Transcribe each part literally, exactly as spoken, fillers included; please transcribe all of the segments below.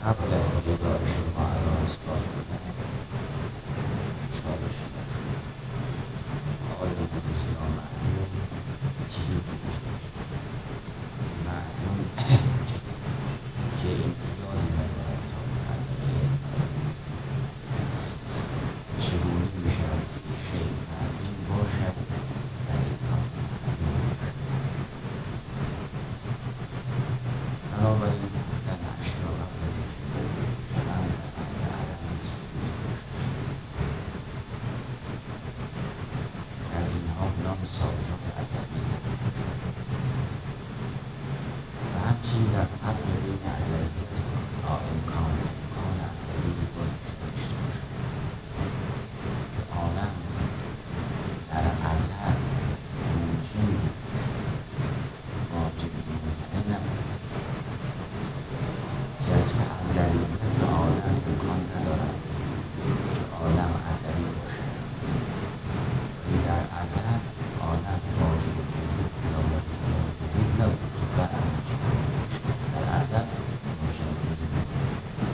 قبل از گزارش ما را اثبات کنند اشاره شده آقای بزرگوار معلوم چی بود؟ معلوم که امتیاز ندارد تا مقدمه چگونه میشود که شیء معلوم باشد در امکان معلوم باشد. بنابراین در نقش را قبل از اینکه هم در عدم از اینها نام ثابتات ازلی و همچنین در فرق بین ازلیت و امکان امکان ازلی باید داشته باشد که عالم در ازل ممکن واجب ممکنه نبود، گرچه ازلیت عالم امکان ندارد که عالم ازلی باشد، ولی در ازل عالم واجب وجود ضابط وجود نبود و در ازل واجب وجود نبود.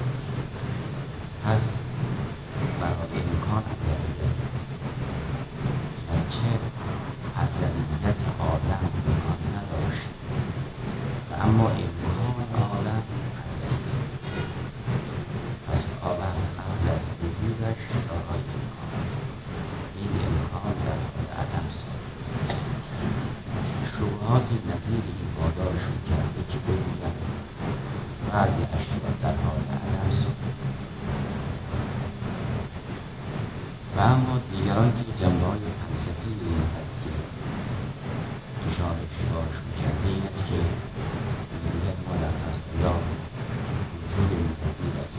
پس برای امکان ازلیت است، گرچه ازلیت عالم امکان نداشت و اما امکان عالم ازلی است. پس عالم قبل از وجودش دارای امکان است. این امکان در حال عدم ثابت است. شبهات نظیر این وادارشون کرده که بگویند بعضی اشیاء در حال عدم ثابت و اما دیگران که جنبه‌های فلسفی این قضیه دچار اشتباهشون کرده این است که میگوید ما در فضل‌الله وجود منتظر از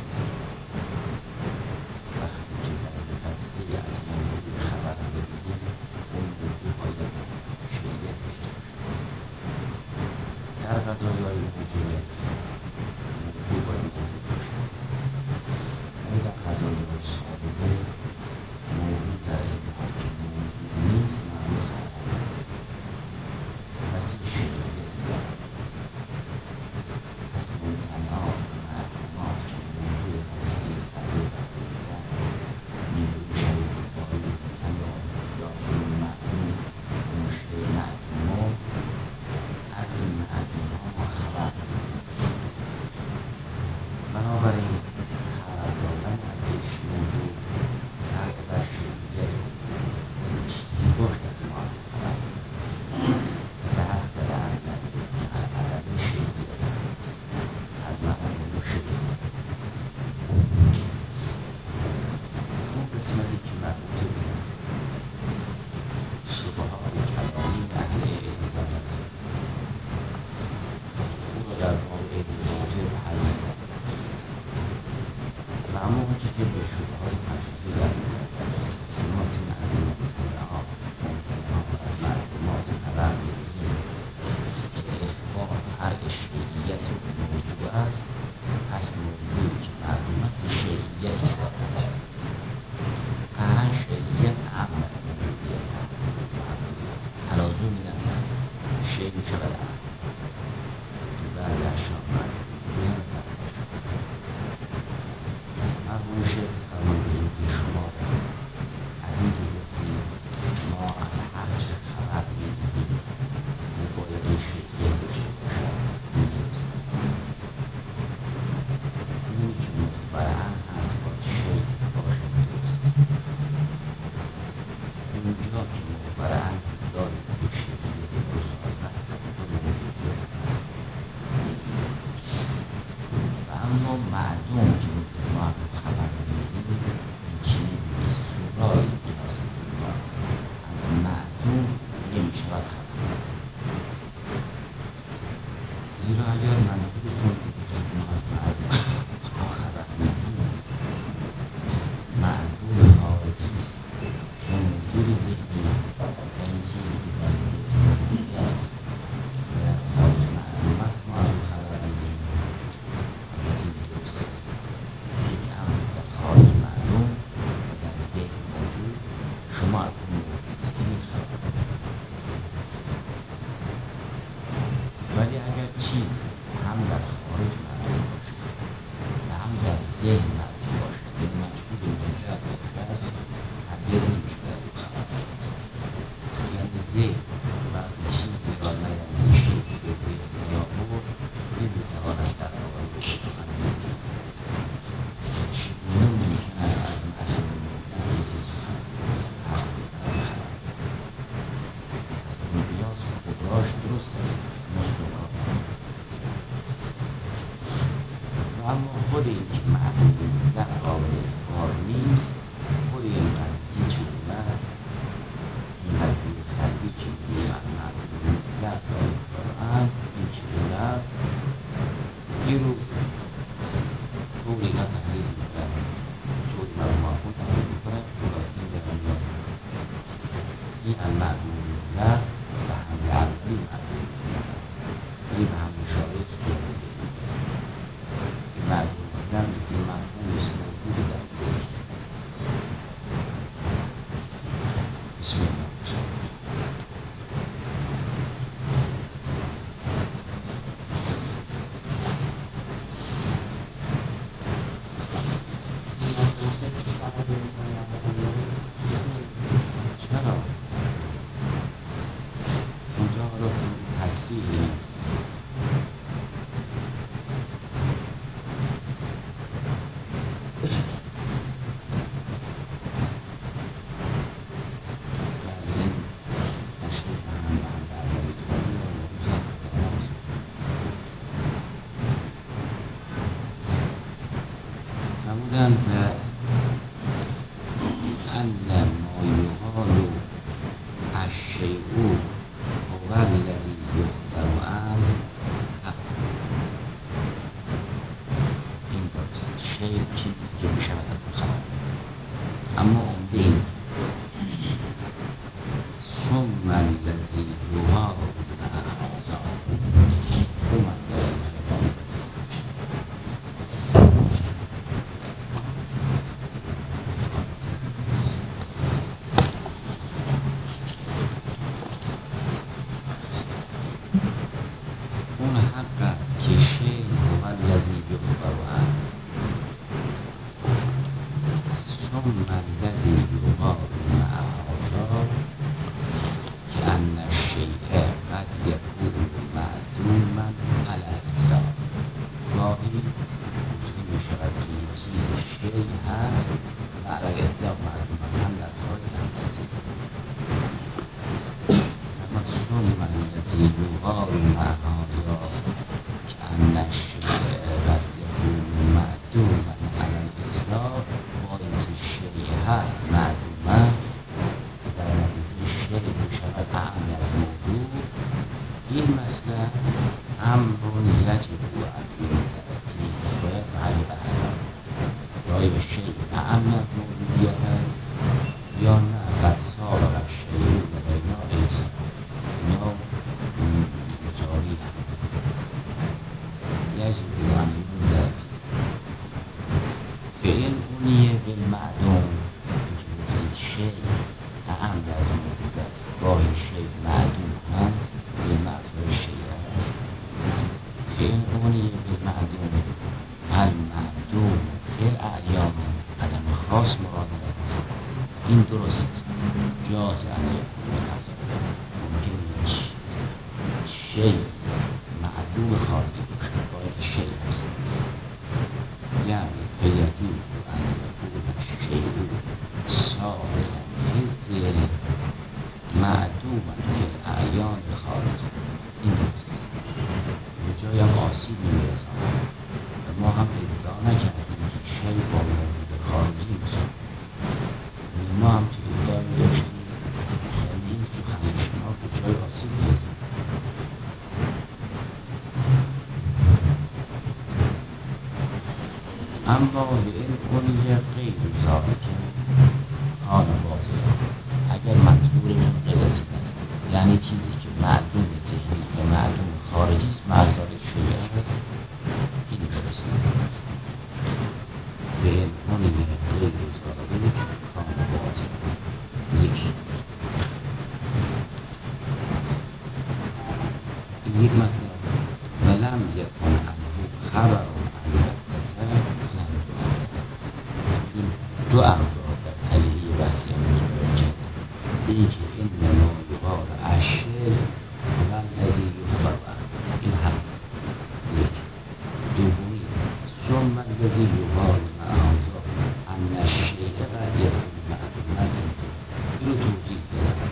وقتی که در منتظری از این وجود خبر بگیریم اون وجود باید شیعیت داشته باشد. در قضایای موجودیت موجود باید وجود باشد، ولی در قضایای سابقه موجود در این حال که موجود نیست معروض خبر پس این شیعیت دارد. پس ممتنعات و معلومات که موجود هستی سبب بردیدن نیروی شیع باید ممتنع یا این معلوم مشکل معلوم از این معلوم ها خبر بنابراین خبر دادن از یک موجود فرق بر شیعیت چیزی باشد ما خبر بحث در عدم شیعیت از معلوم شیعیت اون قسمتی که مربوط به شبهات کلامی اهل اعتزالت او را در باب علم واجب حل کرد و اما آنچه که به شبهات فلسفی در کلمات معلوم ممتنعات ممتنعات از معلومات خبر می‌دهیم که اثبات هر شیعیت موجود است. پس موجودی که معلومات شیعیتی دارد قطعا شیعیت اعم از موجودیت تلازمی ندارد. شیع می‌شود اعم بعد اشیاء معلوم مرحوم شیخ فرمودند که شما از این که گفتید ما از هر چه خبر می‌دهیم او باید این شیعیت داشته باشد می‌دونست اونی که متبرعن هست باید شیع باشد درست اونجا که متبرعن دارید یک شیعیت گسترده و موجودیت و اما معلوم که ما خبر می‌دهیم این چیزی نیست سورایی که هست از معلوم نمی‌شود خبر زیرا اگر منظورتون که ما از معلوم ما خبر می‌دهیم معلوم خارجی است که موجود ذهنی یعنی چیزی که در ذهنی است و در خارج معلوم است ما از خبر می‌دهیم یک امر در خارج معلوم ذهن مرجوع باشد، یعنی مجبور به مجرد باشد هرگز نمیشه در او خبر داد. یعنی ذهن وقتی چیزی را نیندیشه به ذهن نیاورد نمیتواند در آقای سخن بگوید. چگونه ممکن است از معلوم نتیجه سخن حرف بزنن خبر داد؟ از این قیاس خودراش درست است، مطلقا. و اما خود این که معلوم در قابل کار نیست، خود این قضیه چگونه است؟ این قضیه سلبی که میگه معلوم در قابل کارند، این چگونه است؟ این رو طور اینا تحلیل میکنن، طور مرماخون تحلیل میکنن، خلاصی میکنن این هم معلوم در و هم عقلی معلوم در ولی به هم مشابه صورت این معلوم در مثل مفهوم مثل موجود در دوست. بسم الله چرا؟ اونجا رو تکلیل نمودن که ان ما یقال الشیء هو الذی یخبر عنه حق. این درست، شیء چیزی که میشود از خبر، اما عمده این ثم الذی یقال اون حق است که شیء هو الذی یخبر عنه ثم الذی یقال مع هذا که ان الشیء قد یکون معدوما علی الاطلاق. گاهی ممکن میشود که این چیز شیء هست و علی الاطلاق معدوما هم در حال اندازه. اما ثم الذی یقال مع هذا که ان الشیء قد یکون معدوما علی الاطلاق، با اینکه شیء هست معدوما در نتیجه شیء میشود اعم از موضوع. این مسئله امر یجب علیه تأکید، باید به همین بحث رای به شیء اعم از موضوعیت است یا نه قد صار الشیء لدینا لیس یا مجاری یجب ان یوجد فعل اونیه بالمعدوم. اینکه گفتید شیء اعم از موجود است، گاهی شیء معدوم هست به معنای شیء است. فعل اونیه بالمعدوم المعدوم فی الاعیان عدم خاص مراد است. این درست است، جاز علیه ممکن شیء معدوم خارجی باشد، باید شیء است. یعنی فیدی ان یکون الشیء ثابتا فی الذهن معدوما فی الاعیان خارجی. این درست است، به جای هم آسیب میرساند و ما هم ادعا نکردیم که شیء با موجود خارجی میشود. ما هم که ادعا داشتیم یعنی این سخن شما به جای آسیب میرساند. اما به این کنیه غیر ثابته آن باطل. اگر منظورشون غیر از این است، یعنی چیزی که معدوم ذهنی و معدوم خارجی است مزدار شیء است، این درست نیست. به این کنیه غیر ثابته آن باطل. یکی یک مطلب ولم یکن عنه خبر عن البته لم دو امر در طلیعه بحثی امروز کرد. این که این نمایبار عشر و الذی یخبر این هم یک. دومی ثم الذی یقال مع هذا ان الشیء قد یکون معدوما، این رو توضیح دادم.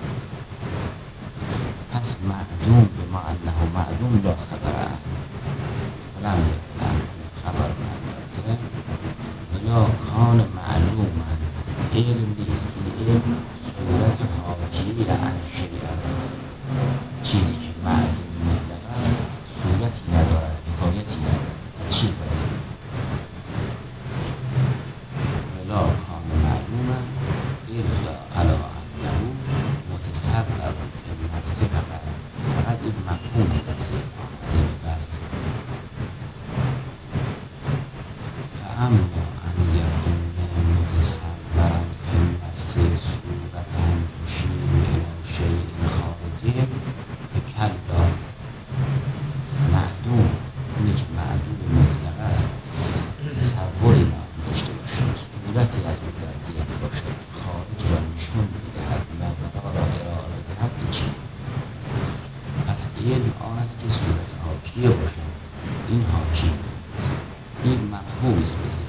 پس معدوم به ما انه معدوم لا خبر ولم یکن خبر معدوم ولا کان معلوما علم نیست. این علم صورت حاکیه عن شیء، چیزی که معلوم مطلقا صورتی ندارد، حکایتی ندارد. چی باید ولا کان معلوما الا علی انه متصور فی النفس فقط فقط این مفهوم دست بس. فاما ان یکون متصورا فی النفس صورتا تشیر الی شیء خارجی فکلا معدوم، اینی که معدوم مطلق است، تصوری داشته باشد، صورتی از او در ذهن باشد، خارج را نشون میدهد، مبنا را ارائه دهد به چی؟ پس علم آن است که صورت حاکیه باشد. این حاکی این مفهوم است بزید.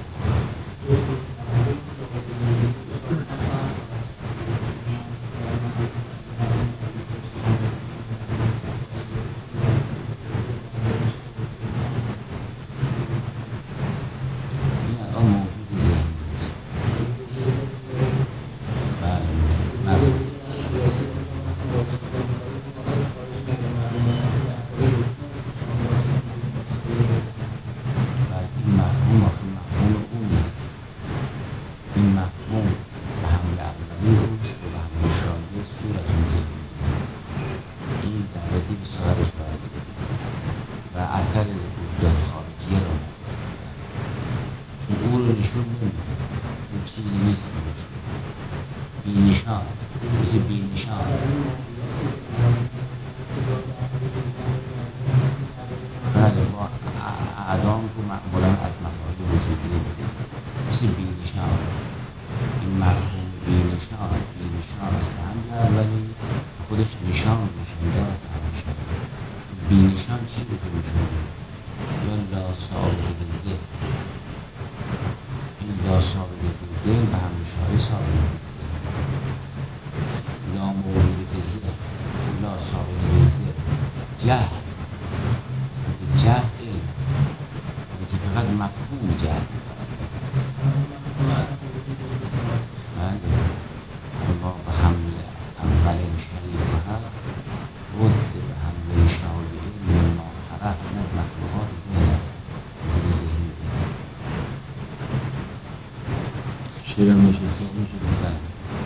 شیرم میشه میشه بودن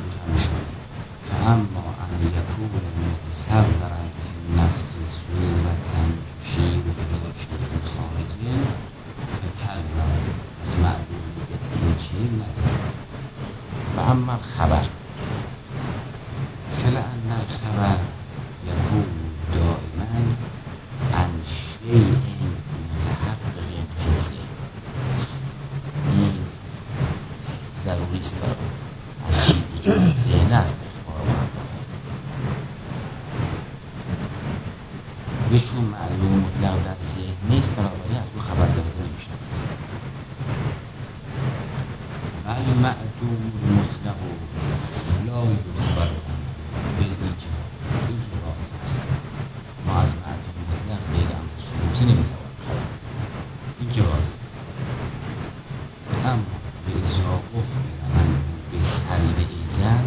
فاما ان یکون متصورا فی نفس صورتا تشیر الی شیء خارجی فکلا، از معلومیت این چیز ندارد. و اما خبر فلان الخبر یکون دائما عن شیء متحقق فی الذهن. این ضروری است از چیزی که ذهن است اخبار و چون معلوم مطلق در ذهن نیست، بنابراین از او خبر داده نمیشه. ولی معدوم مطلق لا یخبر به این که این که راست است. ما از معدوم مطلق غیر امر ثبوتی نمیتوان خبر، این که راست است. اما به اجرا اخبر به سریع ایزن،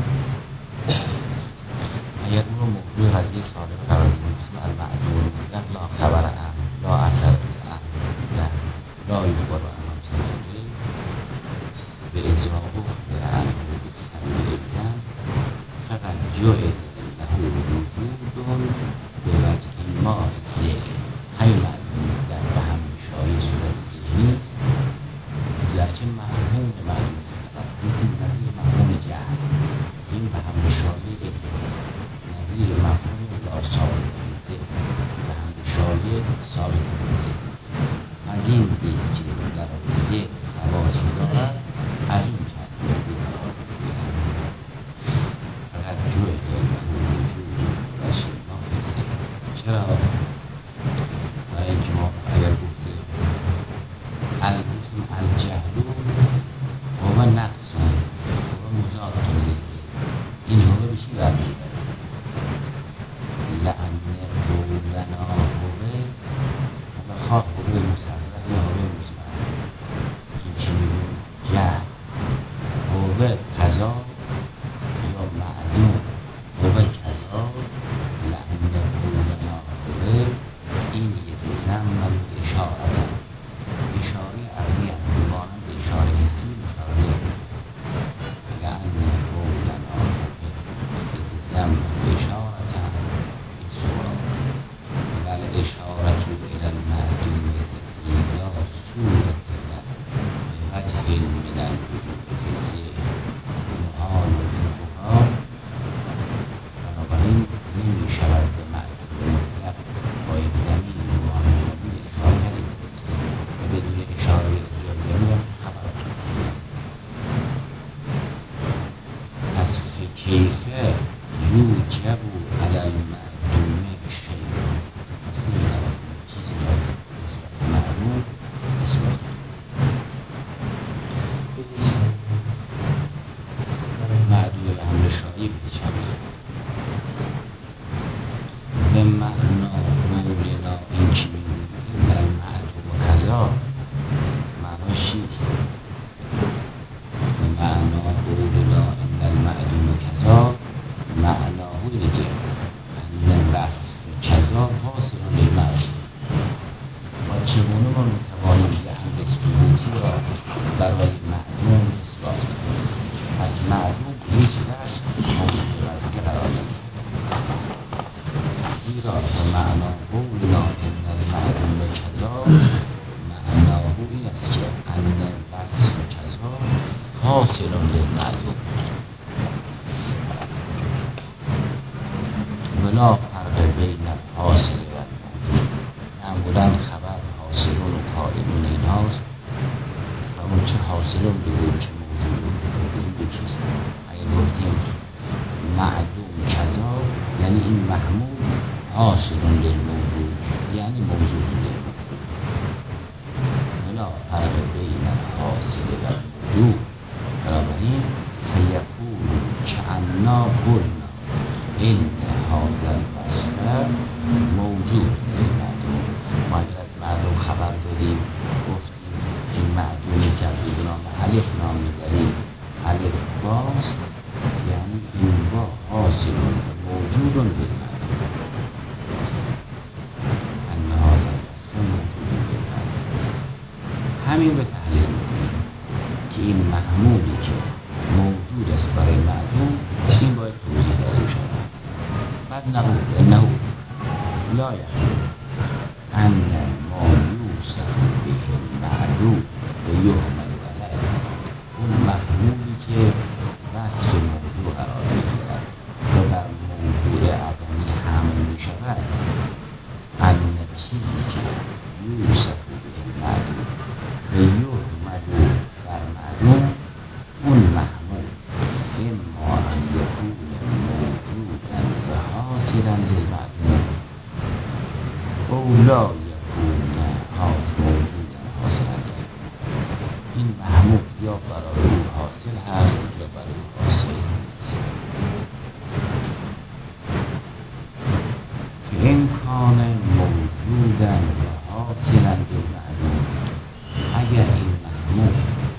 اگر اون رو موضوع قضیه سابق قرار دیم مثل المعدوم مطلق لا خبر ام لا اثر ام لا لا یخبر ام تنظری به اجرا اخبر به سریع ایزن فقط جای له وجود به وجه ما ذهن. همین معدوم مطلق به هم شایع صورت ذهنی است، گرچه مفهوم معلوم مثل نظیر مفهوم جهل، این به هم شایع نظیر مفهوم لا ثابت به هم شایع ثابت از این دید که در ذهن ثباتی دارد از این کرد الجهل هو نقص هو مضاد دیگه. این هو به چی برمیگرده؟ لعن قولنا هوه حالا خواه هوه مصرح یا هوه مصرح این چی میگون؟ جهل هوه قضا یا معلوم هوه قضا لعن قولنا هوه این یک زم و اشاره اشاره عربی هم مانند اشاره حسی اشاره لعن قولنا هوه زم و اشاره والإشارة إلى المعدوم إلى صورة بوجه من الوجوه محال بالفقهاء بنابراین نمی‌شود به معدوم مطلق با یک ضمیر معامله‌ای اشاره کرد و بدون اشاره اجازه خبر پس کیف یوجب علی المعدوم شیء معدوم حمل شایی بچند به معنا قولنا این چی میگوید در معدوم و قضا معناش چیست؟ به معنا قولنا این در معدوم و قضا معناه اینه که ان وصف قضا حاصل للمعدوم و چگونه ما میتوانیم یه امر ثبوتی را برای معدوم اثبات کنیم؟ از معدوم هیچ وجه موجود وظیفه قرار نگیرد زیرا به معنا قولنا ان المعدوم کذا معناه این است که ان وصف کذا حاصل للمعدوم ولا فرق بین حاصل و الموجود. معمولا خبر حاصلون و کائنون اینهاست و اون چه حاصلون بگویم چه موجودون بگویم به چیست. اگر گفتیم معدوم کذا یعنی این محمود حاصلون للموجود یعنی موجود للموجود. ولا فرق بین حاصل و موجود بنابراین فیقول کأنا قلنا این حاضر الوصف موجود للمعدوم. ما اگر از معدوم خبر دادیم گفتیم این معدومی که از او به نام الف نام میبریم الف باست یعنی این با حاصل موجود للمعدوم ان حاضر الوصف موجود للمعدوم. همین به تحلیل میکنیم که این محمولی که موجود است برای معدوم این باید توضیح داده شود. بعد نقول انه لا یخلو ان ما یوصف به المعدوم و یهمل علیه اون محمولی که وصف موضوع قرار میگیرد و بر موضوع عدمی حمل میشود ان چیزی که یوصف به المعدوم و یهمل در معدوم اون محمول اما ان یکون موجودا و حاصلا للمعدوم او لا یکون موجودا حاصلا للمعدوم. این محمول یا برای او حاصل هست یا برای او حاصل نیست. که این کان موجودا و حاصلا للمعدوم اگر این محمول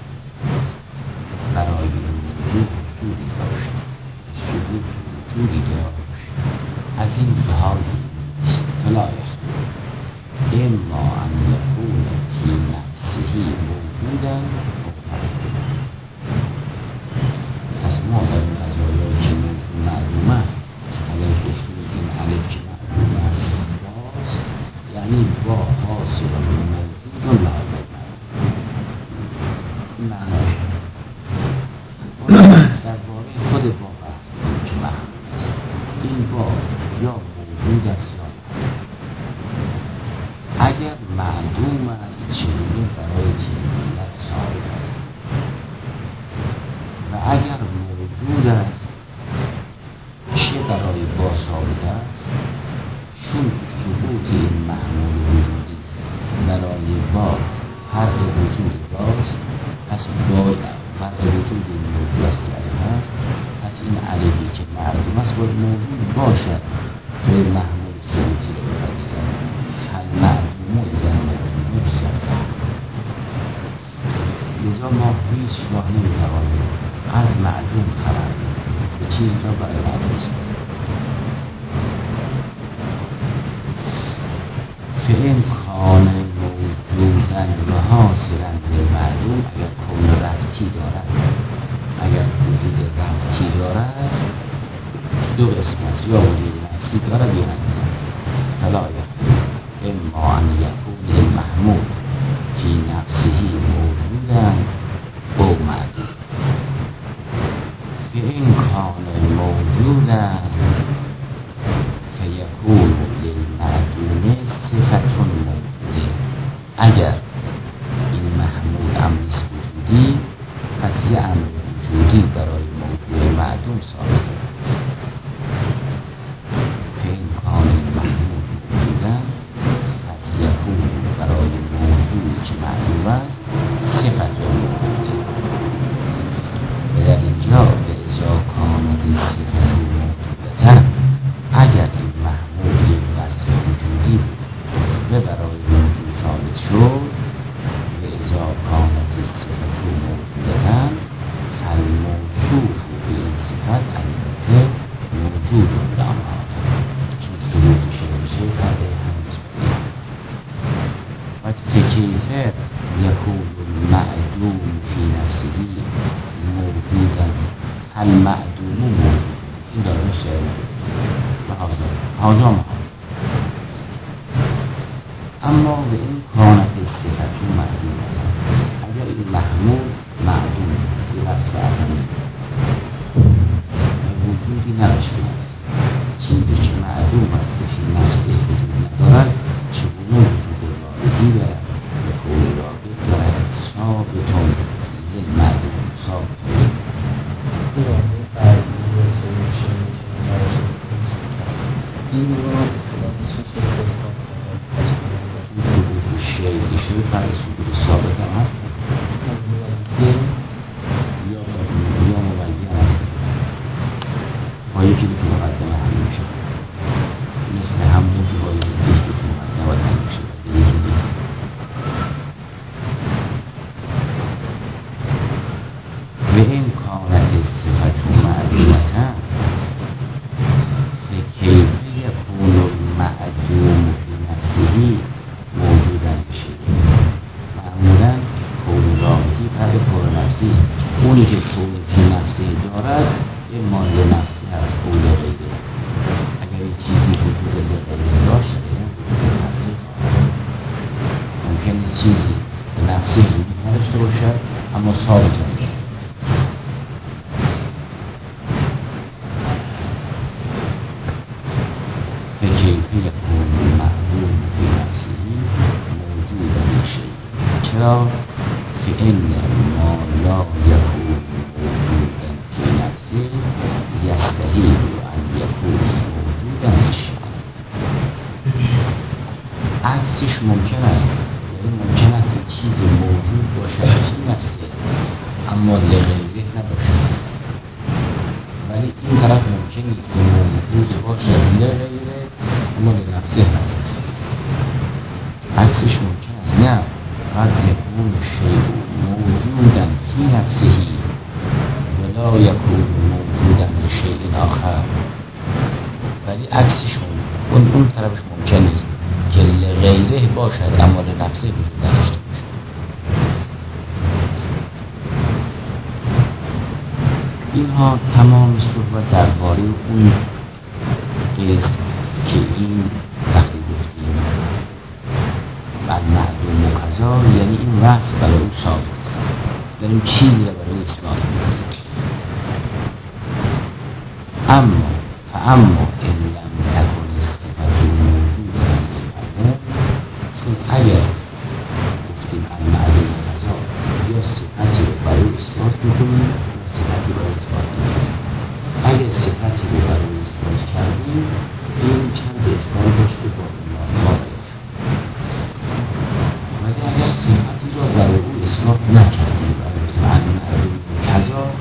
برای وجود وجودی داشت وجود وجودی داشت از این لحاظی نیست فلا یخلو اما ان یکون فی نفسه موجودا پس ما در این قضایایی که موجود معلوم است اگر گفتیم این الف که معلوم است باز یعنی با حاصل موجود و لازم این معناش در باره خود با بحث که محمول است این با یا موجود است یا اگر معدوم است چگونه برای چگونیت ثابت است و اگر موجود است چه برای با ثابت است چون ثبوت این معمول وجودی برای با هر وجود با وجود این موجود است که علم هست، پس این علمی که معلوم است باید موجود باشد غیر محمول ثبوتی رو بپذیرد. فالمعلوم اذن مجموع صافه. لذا ما هیچ راه نمیتوانیم از معلوم خبر به چیز را برای معلوم است. فإن کان موجودن و حاصلا بالمعلوم، اگر کون ربطی دارد، اگر وجود ربطی دارد دو قسم است، یا وجود نفسی دارد یا ندارد. فلا یخلو اما ان یکون المحمول فی نفسه موجودا او معلوم. فإن کان موجودا فیکون للمعدوم صفت موجوده. اگر این محمول امریست وجودی، پس یه امر وجودی برای موضوع معدوم ثابت است. فإن کان المحمول موجودا، پس یکون برای موضوعی که معلوم است صفت موجوده. و در اینجا به ازا کانت صفت موجودتا، اگر این محمول یک وصف وجودی بود و برای موضوع ثابت شد، به ازا کانت صفت موجودتا فالموصوف به این صفت البته موجود لآنها، چون ثبوت شده بشه فرد هنوز بود. و کیف یکون المعدوم فی نفسه موجودا المعدوم موجود. این داره میشه حاضر محمد. اما به این کانت صفت معدوم، اگر این محمول معدوم به وصف عدمی وجودی نداشته است، چیزی که معدوم است که فی نفسه وجود ندارد، چگونه وجود واردی دارد و کون رابط دارد ثابتون للمعدوم ثابتون. این را ثبوت شیعی شده فرد ثبوت ثابت هم هست یا مبین هست با یکی دو مقدمه هم میشه، مثل همون که با یکی دو مقدمه باید هم میشه یکی نیست. و این کانت صفت معلومتا فکیف یکون المعدوم فی نفسه موجودن بشه. معمولا کون راهی فرد کون نفسی است. اونی که کون فی نفسه دارد اما لنفسی هست او لغیره. اگر این چیزی وجود لغیره داشت ممکن این چیزی لنفسی وجود نداشته باشد اما ثابت میشه. یکون معلوم فی نفسه موجودا بشه. چرا؟ فإن ما لا یکون موجودا فی نفسه یستحیل ان یکون موجودا بشه. عکسش ممکن است، یعنی ممکن است این چیز موجود باشد فی نفسه اما لغیره نباشد، ولی این طرف ممکن است که موجود باشد لغیره اما لنفسه هست. عکسش ممکن است. نه، قد یکون شیء موجودا فی نفسه ولا یکون موجودا لشیء آخر، ولی عکسش اون اون طرفش ممکن است که لغیره باشد اما لنفسه وجود نداشته باشد. اینها تمام صحبت درباره اون قسم که این وقتی گفتیم المعدوم و کذا، یعنی این وصف برای او ثابت است، داریم چیزی را برای اثبات می‌کنیم. اما فاما ان لم تکن صفت موجود المعدوم، چون اگر گفتیم المعدوم و کذا یا صفتی رو برای اثبات می‌کنیم یا صفتی برای اثبات می‌کنیم. اگر صفتی رو برای اثبات کردیم این چند اثباتش رو با ایمان ولی اگر صفتی را برای او اثبات نکردیم و گفتیم المعدوم کذا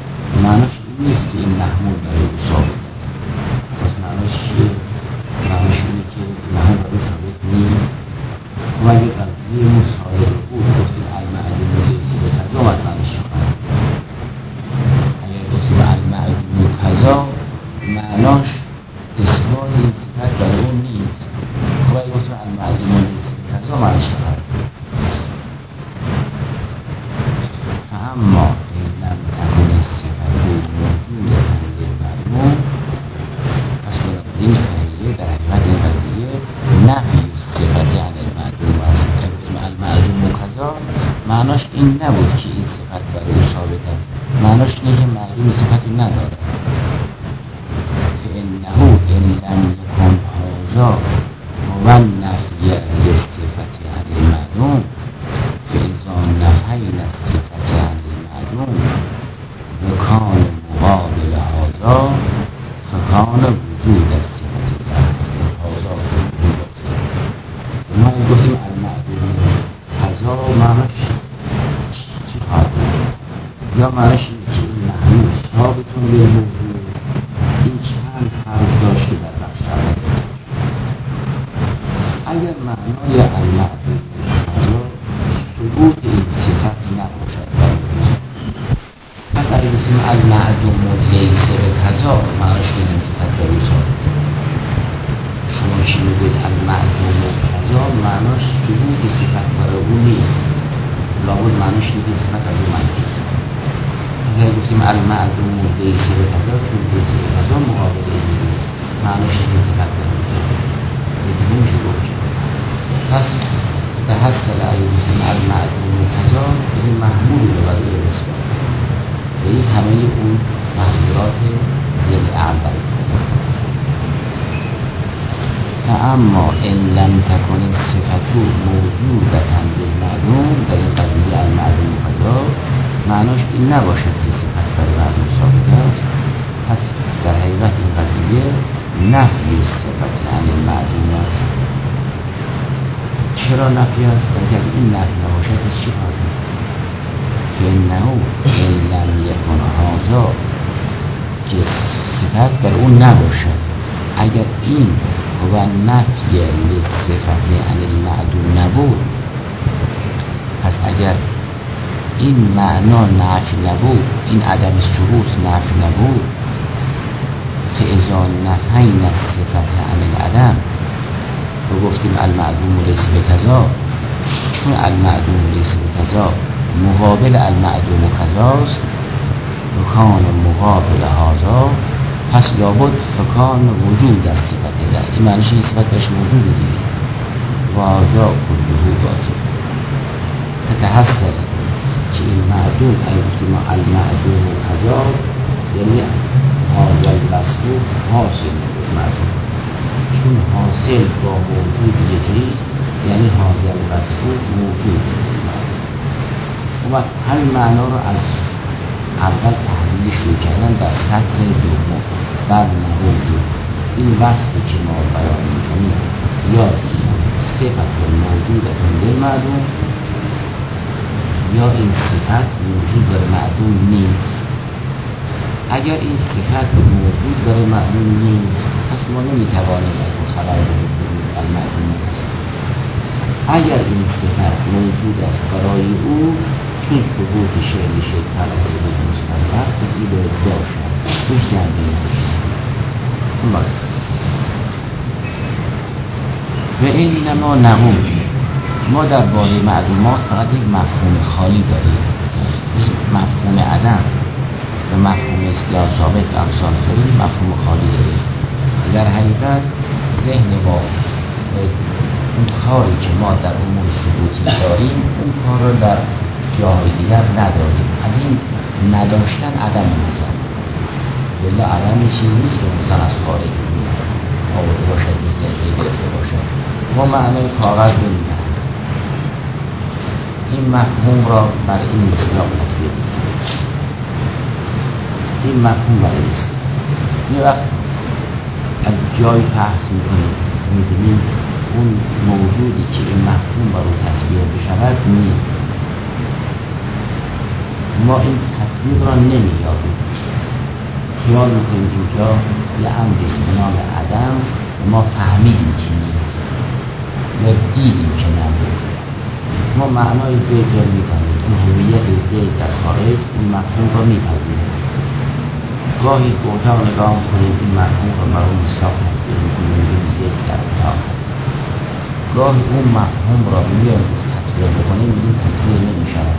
معناش این نیست که این محمول برای او ثابت پس معناش چیه؟ معناش اینه که محمول برای او ثابت نیست. ما اگه قضیه مصاحب بود گفتیم المعلوم لیس به قضا معناش شد. اگر گفتیم المعلوم قضا معناش اثبات این صفت برای اون نیست. خب اگه گفتیم المعلوم لیس به قضا معناش شد. فاما این لم تکن صفت موجودتا للمعلوم، پس این فعلیه در حقیقت این قضیه نفی صفتی عن المعلوم است. المعلوم قضا معناش این نبود که این صفت برای او ثابت است، معناش اینه که معلوم صفتی نداره. فانه ان لم یکن هذا و نفی للصفت عن المعلوم فاذا نفینا الصفت عن المعلوم وکان مقابل هذا فکان وجود الصفت له. هذا ما گفتیم المعلوم قضا معناش چی خواهد بود؟ یا معناش اینه که این محلول ثابتون للموجود. این چند فرض داشت که در بخش اول اگر معنای المعلوم قضا ثبوت این صفت نباشد پس اگر گفتیم المعلوم لیس به قضا معناش که این صفت برای ثابت. شما چی میگوید المعلوم قضا معناش ثبوت صفت برای او نیست، لابد معناش اینه که صفت از او منفی است. اگر گفتیم المعلوم لیس به قضا چون لیس به قضا مقابل اینه معناش اینه که صفت برای او ثابت دیگه نمیشه گفت. پس تحصل اگر گفتیم المعلوم قضا یعنی محمول رو برای اثبات و این همه اون محظورات ذیل اول. فاما ان لم تکن الصفت موجودتا للمعلوم، در این قضیه المعلوم قضا معناش این نباشد که صفت برای معلوم ثابت است، پس در حقیقت این قضیه نفی صفت عن المعلوم است. چرا نفی است؟ اگر این نفی نباشد پس چی خواهد بود؟ فانه ان لم یکن هذا که صفت بر اون نباشد، اگر این و نفی لصفت عن المعلوم نبود، پس اگر این معنا نفی نبود، این عدم ثبوت نفی نبود، فاذا نفینا الصفت عن العدم و گفتیم المعلوم لیس بقضا، چون المعلوم لیس بقضا مقابل المعلوم قضاست و کان مقابل هذا، پس لابد فکان وجود از صفت له. این معنیش این صفت برش موجود دیگه و هذا کله باطل. فتحصل که این معلوم اگه گفتیم المعلوم قضا یعنی هذا الوصف حاصل معلوم، چون حاصل با موجود یکیست یعنی هذا الوصف موجود معلوم. و همین معنا رو از اول تحلیل شروع کردن در سطر دوم بر موجود. این وصفی که ما بیان می‌کنیم یا صفت موجودتون للمعلوم یا این صفت موجود برای معلوم نیست. اگر این صفت موجود برای معلوم نیست پس ما نمیتوانیم از اون خبر بگیریم المعلوم است. اگر این صفت موجود است برای او، چون ثبوت شعر شیء پرستی مثبت است پس این باید باشد توش جنبه و اینما نقول ما در باره معلومات فقط یک مفهوم خالی داریم، مفهوم عدم و مفهوم اصلاح ثابت و افسان داریم، مفهوم خالی داریم. در حقیقت ذهن ما اون کاری که ما در امور ثبوتی داریم اون کار رو در جاهای دیگر نداریم. از این نداشتن عدم نظر بلا عدم چیزی نیست که انسان از خارج آورده باشد به ذهن گرفته باشد. ما معنای کاغذ رو میدن این مفهوم را بر این مثلا تطبیق این مفهوم برای اسلام یه وقت از جای بحث میکنیم میبینیم اون موجودی که این مفهوم برای تطبیق بشود نیست. ما این تطبیق را نمییابیم خیال میکنیم اینجا یه امریست به نام عدم ما فهمیدیم که نیست یا دیدیم که نبود. ما معنای زید را میدانیم، اون هویت زید در خارج اون مفهوم را میپذیریم. گاهی به اتاق نگاه کنیم این مفهوم را مرحوم مصداق تطبیق میکنیم، میگیم زید در اتاق هست. گاهی اون مفهوم را میایم تطبیق بکنیم، میگیم تطبیق نمیشود.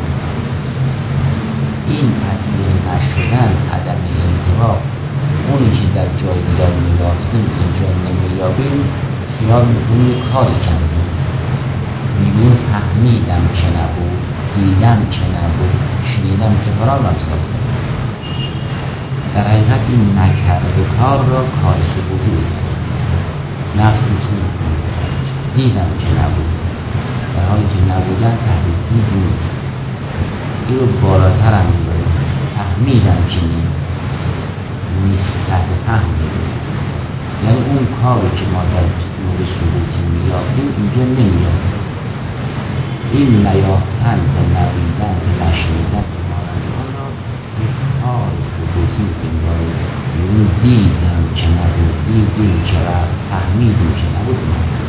این تطبیق نشدن، عدم انطباق، اونی که در جای دیگر میافتیم اینجا نمیابیم، خیال میکنیم یک کاری کردیم، میگیم فهمیدم که نبود، دیدم که نبود، شنیدم که برام امثال کنیم. در حقیقت این نکرده کار را کار ثبوتی بزنیم، نفس دوست نمیکنیم. دیدم که نبود، در حالی که نبودن تحریف دید نیست. این رو بالاتر هم میبریم، فهمیدم که نیست، نیست تحت فهم میبریم. یعنی اون کاری که ما در مورد ثبوتی میافتیم اینجا نمیافتیم. این نیافتن و ندیدن و نشنیدن مانند آن را یک کار ثبوتی بنگاریم. این دیدم که نبود، دیدیم که رفت، فهمیدیم که نبود مانند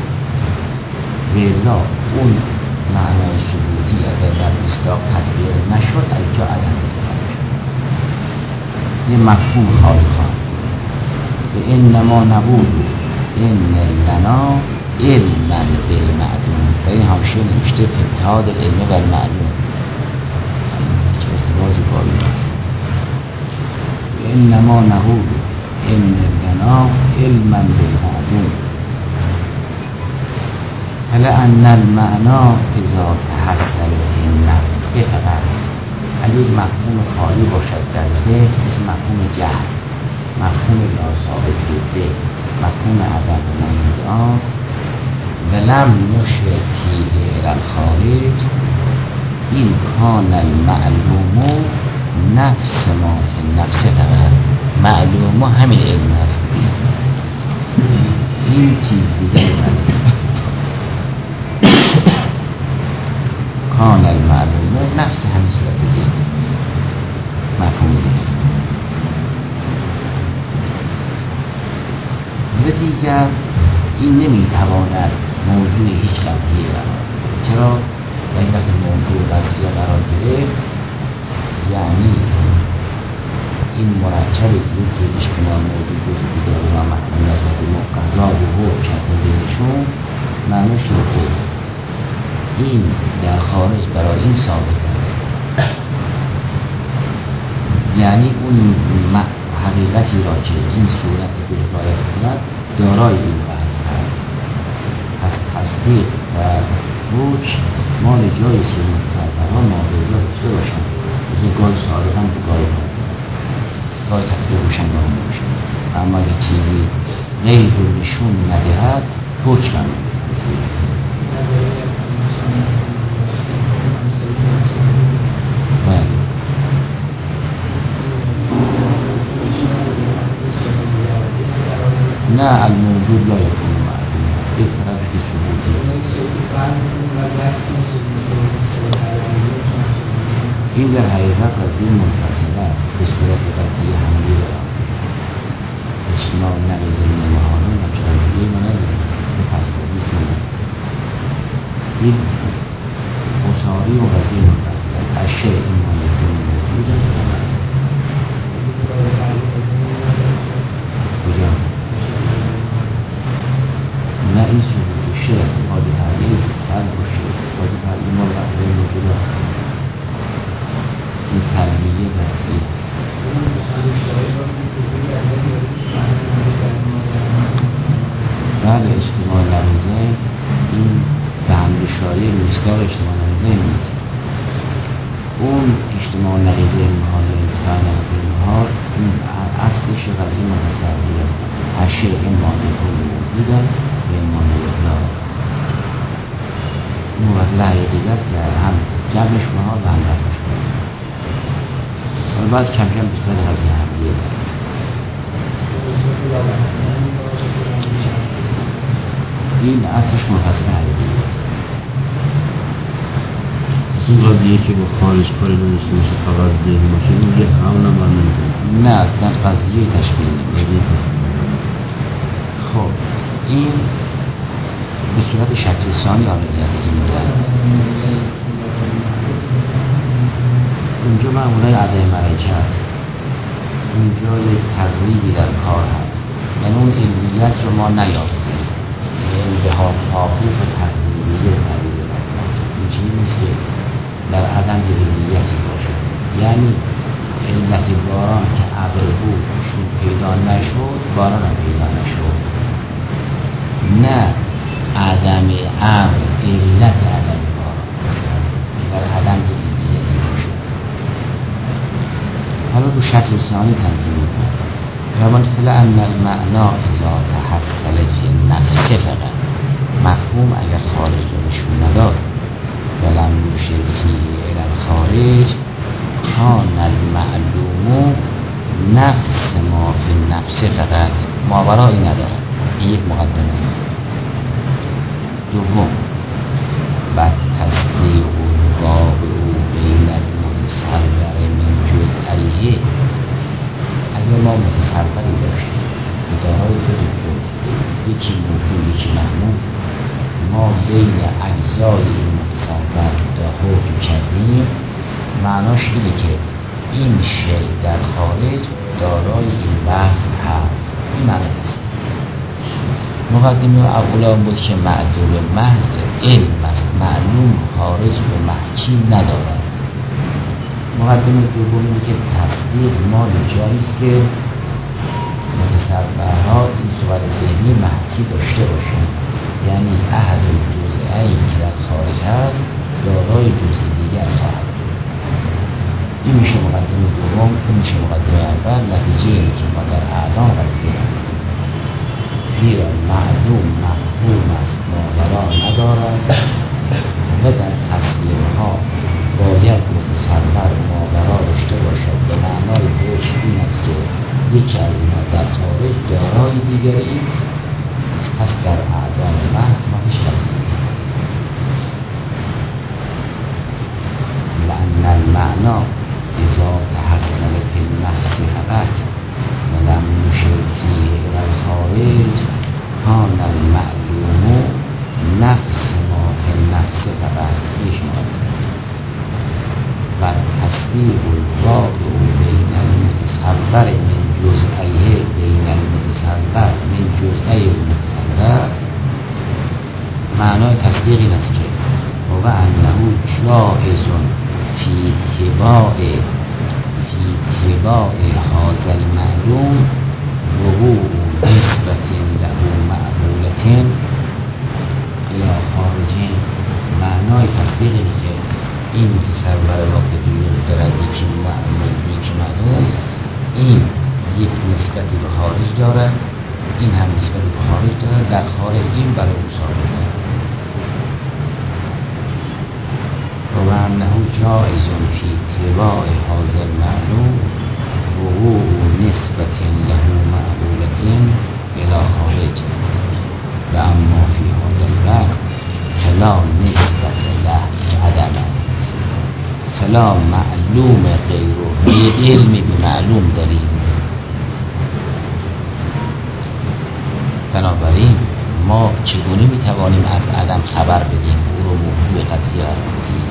ولا اون معنای ثبوتی اگر در مصداق تطبیق نشد اینجا عدم انطباق یه مفهوم خالی خواهد و انما نبود ان لنا علما بالمعدوم. در این حاشیه نوشته اتحاد العلم و المعلوم، چه ارتباطی با این است. انما نبود ان لنا علما بالمعدوم فلأن المعنا اذا تحصل فی النفس فقط. اگر مفهوم خالی باشد در ذهن مثل مفهوم جهل، مفهوم ناثابت ذهن، مفهوم عدم مانند آن، ولم نشر فیه الی الخارج، این کان المعلوم نفس ما فی النفس فقط. معلوم همین علم است، این چیز دیگری نداره. کان المعلوم نفس همین صورت ذهن، مفهوم ذهن. و دیگر این نمیتواند موضوع هیچ قضیه قرار. چرا؟ و این وقت موضوع قضیه قرار گرفت یعنی این مرکب بود که اجتماع موضوع جزء دیگر و محکوم نسبت به قضا و حکم کرده بینشون، معنیش اینه که این در خارج برای این ثابت است، یعنی اون حقیقتی را که این صورت به حکایت کند دارای این بحث هست. پس تصدیق و حکم مال جای سنت سروران معارضه داشته باشند، مثل گاهی صادقا به گاهی باطل، گاهی تطبیق باشن گاهی نباشن. اما اگه چیزی غیر رو نشون ندهد حکم هم بله. نه الموجود لا یکون معلوم، یک طرف که ثبوتی است. این در حقیقت قضیه منفصله است به صورت قضیه حملی را اجتماع نقیزین مهانون هم چرا دیگه ما نداریم مفصل نیست. این مصاری و قضیه منفصله اشیاء این ما یکون موجود است. کجا؟ نه این ثبوت و شیء اعتقاد تعلیز سلب و شیء اثبات تعلیل ما قضیه موجود است. این سلبیه قضیه است. بله اجتماع نقیزه این به حمل شایع مصداق اجتماع نقیزه نیست. اون اجتماع نقیزه محال اجتماع نقیزه محال اون اصلش قضیه متصوری است. اشیاء این مانع کل موجود است این مانع اطلاع اون وزله حقیقی است که هم جمعش محال و هم رفش محال. حالا باید کم کم به صورت قضیه حملیه دارد. این اصلش منفصل حقیقی است. این قضیه که با خارج کاری نداشته باشه فقط ذهن باشه این یه همون هم برنمیده. نه اصلا قضیه تشکیل نمیشه. خب این به صورت شکل ثانی حالا دیگه میدن. اونجا معمولای عده ملکه هست، اونجا یک تقریبی در کار هست، یعنی اون علیت رو ما نیافتیم، یعنی به ها حاقوق تقریبی تقریبی این چیزی نیست که در عدم یه علیتی باشه. یعنی علت باران که ابر بود چون پیدا نشد باران هم پیدا نشد، نه عدم امر علت عدم باران باشه، در عدم یه علیتی باشه. حالا رو شکل ثانی تنظیم میکنم. روان فعل ان المعنا اذا تحصل فی نفس فقط مفهوم اگر خارج رو نشون نداد ولم یوشد فیه الی الخارج کان المعلوم نفس ما فی نفس فقط ماورایی ندارد. این یک مقدمه. دوم و تصدیق الواقع بین المتصور من جزئیه. اگر ما متصوری داشتیم که دارای دو جزء، یکی موضوع یکی معلوم، ما بین اجزای این متصور دا حکم کردیم، معناش اینه که این شیء در خارج دارای این بحث هست. این معنی است. مقدمه اولا بود که معدول محض علم است، معلوم خارج و محکی ندارد. مقدمه دومی که تصدیق مال جاییست که متصورها این صورت ذهنی محکی داشته باشه، یعنی احد جزئی که در خارج هست دارای جزء دیگر خواهد. این میشه مقدمه دوم. این میشه مقدمه اول. نتیجه اینه که ما در اعلام قضیه زیرا معلوم مفهوم است ماورا ندارد و در تصدیق ها باید متصور ماورا داشته باشد. به معنای حکم این است که یکی از اینها در خارج دارای دیگری است. پس در اعلام محض ما هیچ قضیه لأن المعنا اذا تحصل فی النفس فقط ولم یشر فیه الی الخارج کان المعلوم نفس ما فی النفس فقط. ایش مقدمه. و تصدیق الواقع بین المتصور من جزئیه بین المتصور من جزئی المتصور. معنای تصدیق این است که و انه جائز فی اتباع فی اتباع هذا المعلوم وقوع نسبت له معقولة الى خارجین. معنای تصدیق اینه که این متصور را که دروغ دارد یکی معلوم یکی معلوم، این یک نسبتی به خارج دارد، این هم نسبتی به خارج دارد، در خارج این برای او ثابت دارد. و انه جائز فی اتباع هذا المعلوم وقوع نسبت له معقولة الى خارج و اما فی هذا الوقت فلا نسبت له عدم فلا معلوم غیره. یه علمی به معلوم داریم، بنابراین ما چگونه میتوانیم از عدم خبر بدیم، او رو موضوع قطعی قرار بدیم.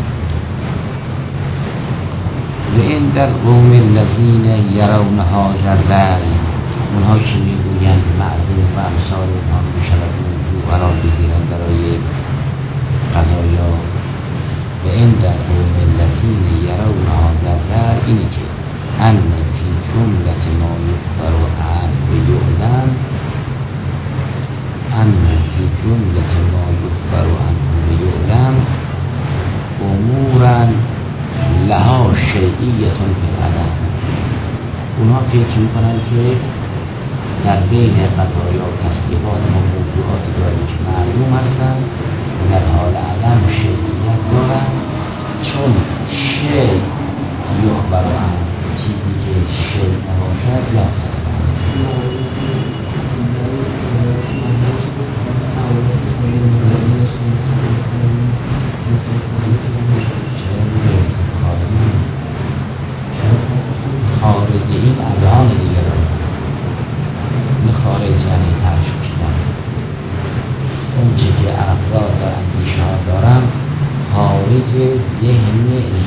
و این در قوم الذین یرون هذا الرأی، اونها که میگویند معلوم و امثال اونها میشود موضوع قرار بگیرند برای قضایا. و این در قوم الذین یرون هذا الرأی اینه که ان فی جملت ما یخبر عنه یعلم ان فی جملت ما یخبر عنه یعلم امورا لها شیعیت فی العدم. اونها فکر میکنن که در بین قضایا و تصدیقات ما موضوعاتی داریم که معلوم هستند و در حال عدم شیعیت دارند، چون شیع یخبر عنه چیزی که شیع نباشد یا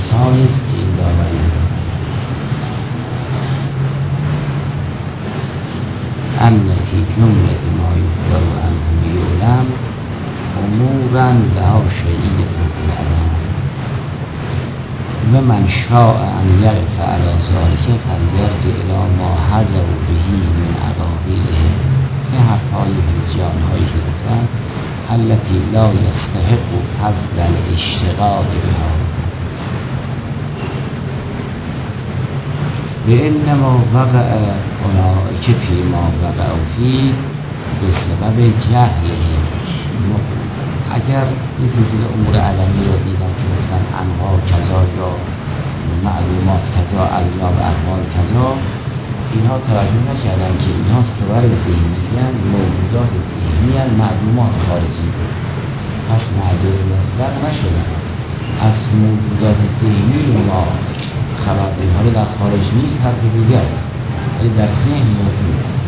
کسانی است که این داوری ان فی جملة ما یخبر عنه یعلم امورا لها شیعیة فی العلم و من شاء ان یقف علی ذلک فلیرجع الی ما حذروا به من اقاویلهم، این حرفهای هزیانهایی که گفتن التي لا یستحق فضل الاشتغال بها و انما وقع اولئک فی ما وقعوا فیه بسبب جهلهم. اگر این سلسله امور علمی را دیدن که گفتن انواع کذا یا معلومات کذا الیام احوال کذا، اینها توجه نکردن که اینها صور ذهنی هستند، موجودات ذهنی هستند، معلومات خارجی، پس معدود مطلق نشدن. از موجودات ذهنی ما خبر داریم، حالا در خارج نیست، حرف دیگر است، ولی در ذهن موجود است.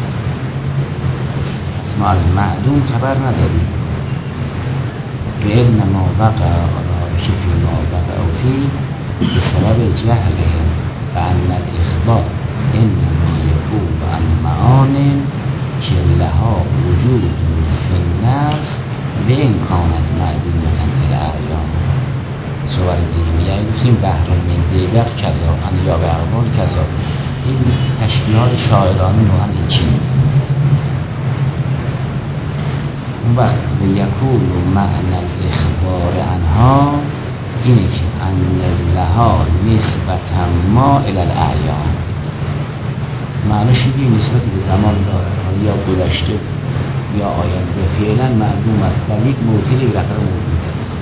پس ما از معدوم خبر نداریم. و انما وقع اولئک فی ما وقعوا فیه بسبب جهلهم و ان الاخبار انما یکون عن معان که لها وجود فی النفس و این کانت معدومة فی الاعیان. صور ذهنیه گفتیم بحر من دیبق کذا، انیا به احوال کذا، این تشبیهات شاعرانه نوعا این چنین. اون وقت به یکون معنی الاخبار عنها اینه که ان لها نسبتا ما الی الاعیان، معنیش اینه نسبت به زمان داره، یا گذشته یا آینده، فعلا معلوم است در یک موجودی بالاخره موجود است.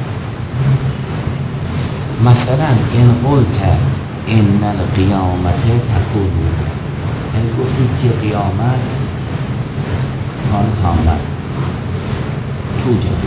مثلا این قلت ان القیامت تکون، یعنی گفتیم که قیامت کان کامل است توجد،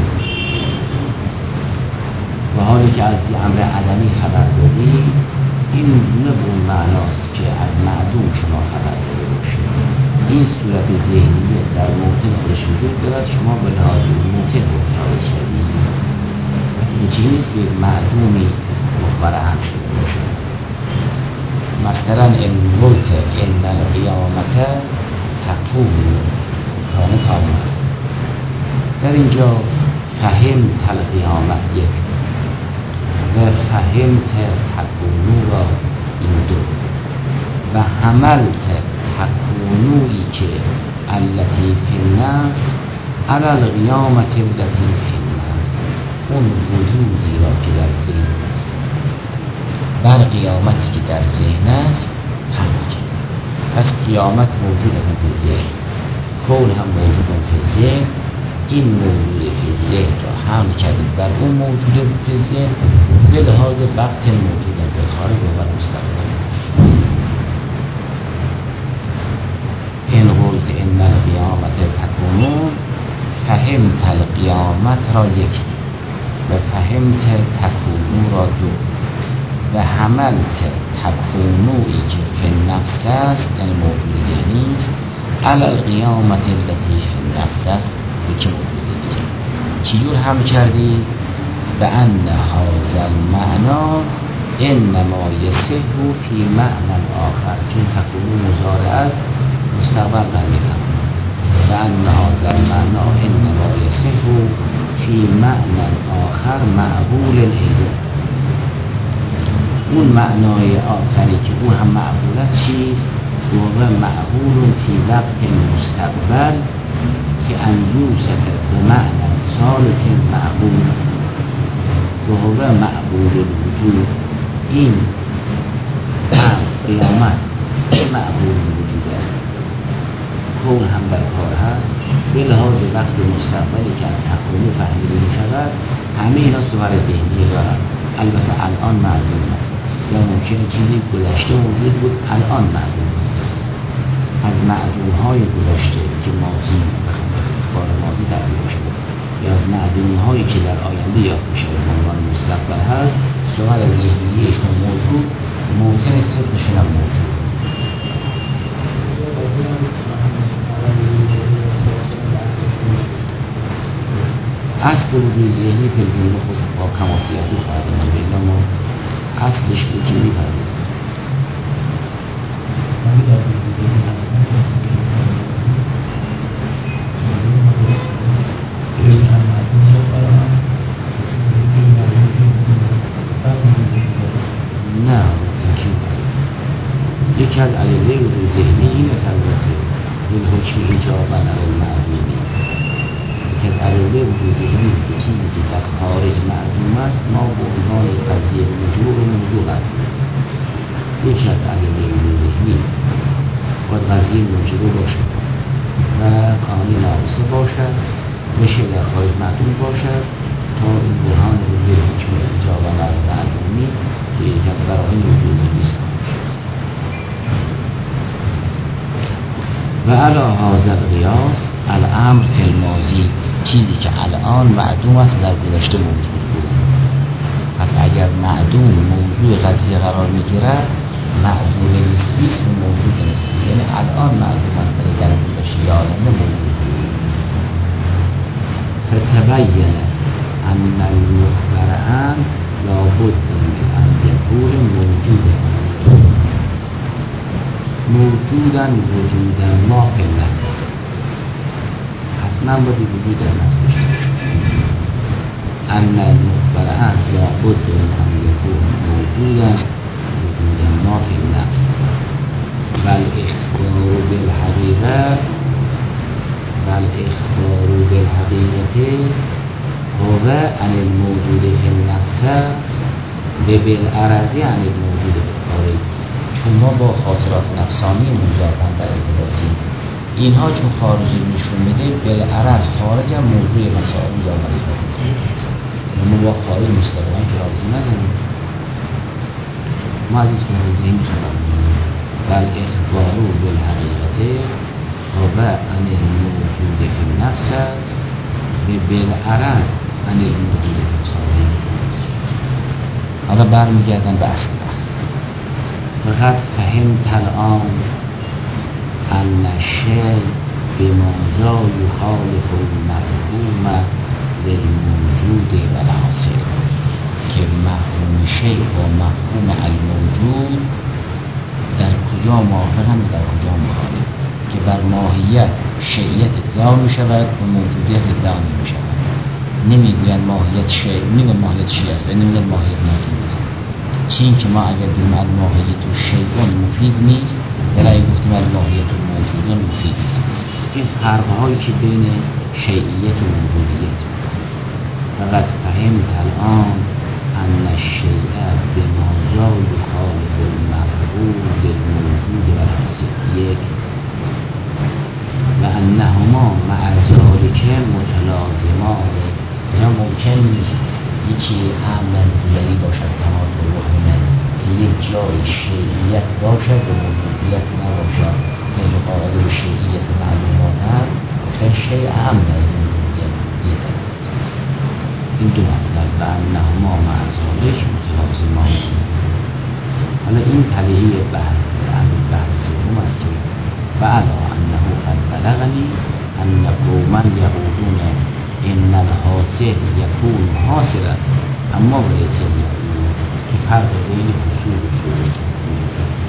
و حالی که از یه امر عدمی خبر دادی، این نه به اون معناست که از معدوم شما خبر داده باشید. این صورت ذهنی در موطن خودش وجود دارد، شما به لحاظ موطن متعارض شدید. این چیز به معدومی مخبر هم شده باشد. مثلا این قلت ان القیامت تقوم، کان کامل است. در اینجا فهمت القیامت یک و فهمت تکونو را این دو، و حملت تکونویی که التی فی النفس علی القیامت التی فی النفس، اون وجودی را که در ذهن است بر قیامتی که در ذهن است حمل کرد. پس قیامت موجود هم به ذهن، کون هم موجود هم به ذهن، این موجود فی ذهن را حمل کردید بر اون موجود فی ذهن به لحاظ وقت موجود به خارج و مستقبل. این قلت ان القیامت تکون، فهمت القیامت را یک و فهمت تکونو را دو، و حملت تکونویی که فی نفس است یعنی موجود ذهنی است علی القیامت التی فی نفس است که موجود نیست. چجور هم کردی؟ به ان هذا المعنا انما یصح فی معنی آخر، چون تکون مضارع مستقبل نمی‌کنه. به ان هذا المعنا انما یصح فی معنی آخر معقول ایضا، اون معنای آخری که او هم معقول است چیست؟ و معقول فی وقت مستقبل که ان یوصف به معنی ثالث معقول و هو معقول الوجود. این قیامت معقول الوجود است، کون هم در کار هست به لحاظ وقت مستقبلی که از تکونی فهمیده می شود. همه اینا صور ذهنی دارن، البته الان معلوم است، یا ممکنه چیزی گذشته موجود بود الان معلوم است. از معلوم های گذشته که ماضی اخبار ماضی تعبیر شده، یا از معلوم هایی که در آینده یاد می شود به عنوان مستقبل هست، صور ذهنیشون موجود، ممکنه صدقشون هم موجود. اصل وجود ذهنی پلگون خود با کماسیتی خواهد نمید، اما اصلش وجودی هست. نه یکی از علله وجود ذهنی این است البته این حکم ایجاباً علی المعدومی. یکی از علله وجود ذهنی که چیزی که در خارج معدوم است ما به عنوان قضیه وجود و موجود است. یکی از علله وجود ذهنی باید قضیه موجود باشد و کامل ناقصه باشد، بشه در خارج معدوم باشد تا این برهان وجود حکم ایجاباً علی المعدومی که یکی از قرائن وجود ذهنی است. و علی هذا القیاس الامر فی الماضی، چیزی که الان معدوم است در گذشته موجود بود. پس اگر معدوم موضوع قضیه قرار میگیرد معدوم نسبی است و موجود نسبی، یعنی الان معدوم است ولی در گذشته یا آینده موجود بود. فتبین ان المخبر عن لابد من ان یکون موجودا موجوداً وجوداً ما فی النفس، حتما باید وجود در نفس داشته باشد. ان المخبر عن لابد من ان یکون موجوداً وجوداً ما فی النفس و الاخبار بالحقیقه و الاخبار بالحقیقه هو عن الموجود فی النفس و بالعرض عن الموجود فی الخارج. چون ما با خاطرات نفسانی موجودن در ارتباطیم، اینها چون خارجی نشون میده بالعرض خارج هم موضوع مسائل یا مطلب ما با خارج مستقیما که راضی نداریم. ما عزیز کنه ذهن خبر میدیم بل اخبار بالحقیقته و عن الموجود فی النفس و بالعرض عن الموجود فی الخارج. حالا برمیگردن به اصل فقط فهمت الان ان الشیء بماذا یخالف المفهوم للموجود و الحاصل، که مفهوم شیء و مفهوم الموجود در کجا موافق هم در کجا مخالف، که بر ماهیت شیعیت ادعا می شود و موجودیت ادعا نمی شود. نمیگوین ماهیت شیء، میگن ماهیت شیء است و نمیگن ماهیت موجود است. چین که ما اگر بگیم الماهیت و شیء مفید نیست، ولی اگر گفتیم الماهیت و موجود مفید است. این فرقهایی که بین شیعیت و موجودیت. فقط فهمت الان ان الشیء بماذا یخالف المفهوم للموجود و الحاصل یک و انهما مع ذلک متلازمان. یا ممکن نیست یکی عمل دیگری باشد تماطل بکنه که یک جای شیعیت باشد و موجودیت نباشد. یعنی قاعده به شیعیت معلومات هم گفتن شیع عمل از موجودیت دیگر. این دو مطلب و انهما مع ذلک متلازمان. حالا این تلیه بحث بحث سوم است که بعلا انه قد بلغنی ان قوما یقولون ان الحاصل یکون حاصلا اما وليس یکون، که فرق بین حصول و